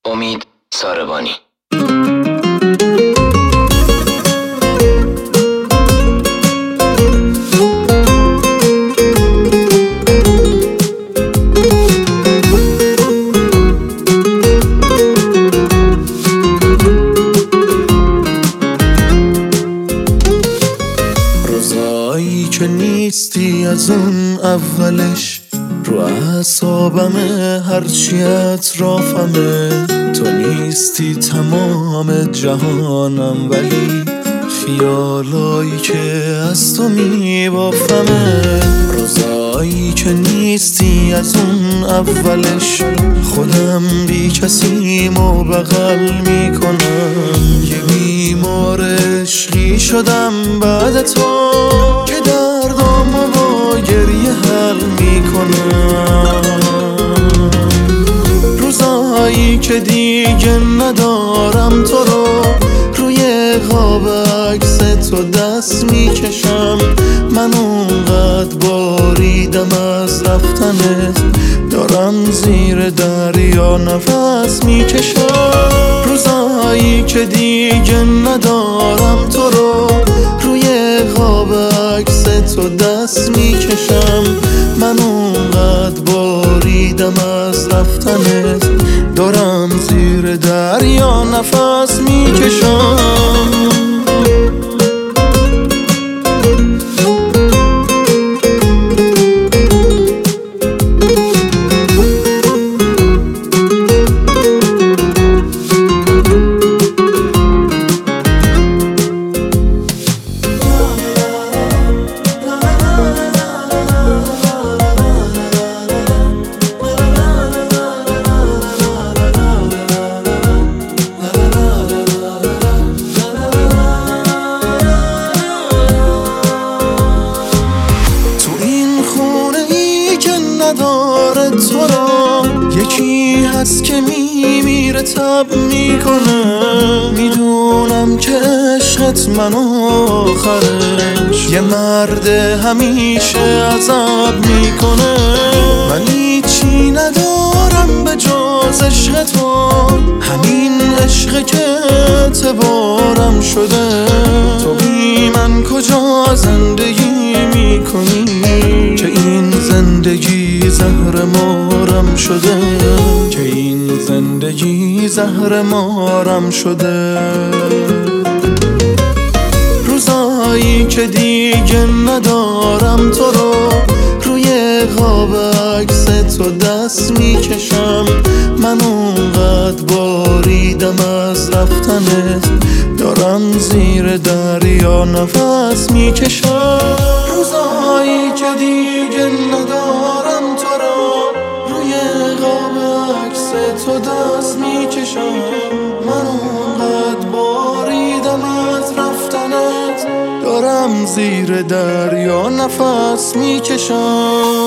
امید ساربانی. روزایی که نیستی از اون اولش، رو اعصابمه هرچی اطرافمه. تو نیستی تمام جهانم، ولی خیالایی که از تو میبافمه. روزایی که نیستی از اون اولش، خودم بی کسیم و بغل میکنم. یه بیمار عشقی شدم بعد تو، که دردامو با گریه حل میکنم. روزایی که دیگه ندارم تو رو، روی قاب عکس تو دست میکشم. من اونقدر باریدم از رفتنت، دارم زیر دریا نفس میکشم. روزایی که دیگه ندارم تو رو، روی قاب عکس تو دست میکشم. من اونقدر باریدم از رفتنت، دارم زیر دریا نفس میکشم. نداره تو رو یکی هست که میمیره تب میکنه. میدونم که عشقت منو آخرش، یه مرد همیشه عذاب میکنه. من هیچی ندارم به جز عشق تو، همین عشق که اعتبارم شده. تو بی من کجا زندگی میکنی، که این زندگی زهر مارم شده، که این زندگی زهر مارم شده. روزایی که دیگه ندارم تو رو، روی قاب عکس تو دست میکشم. من اونقدر باریدم از رفتنت، دارم زیر دریا نفس میکشم. روزایی که دیگه ندارم تو رو، روی قاب عکس تو دست میکشم. من اونقدر باریدم از رفتنت، دارم زیر دریا نفس میکشم.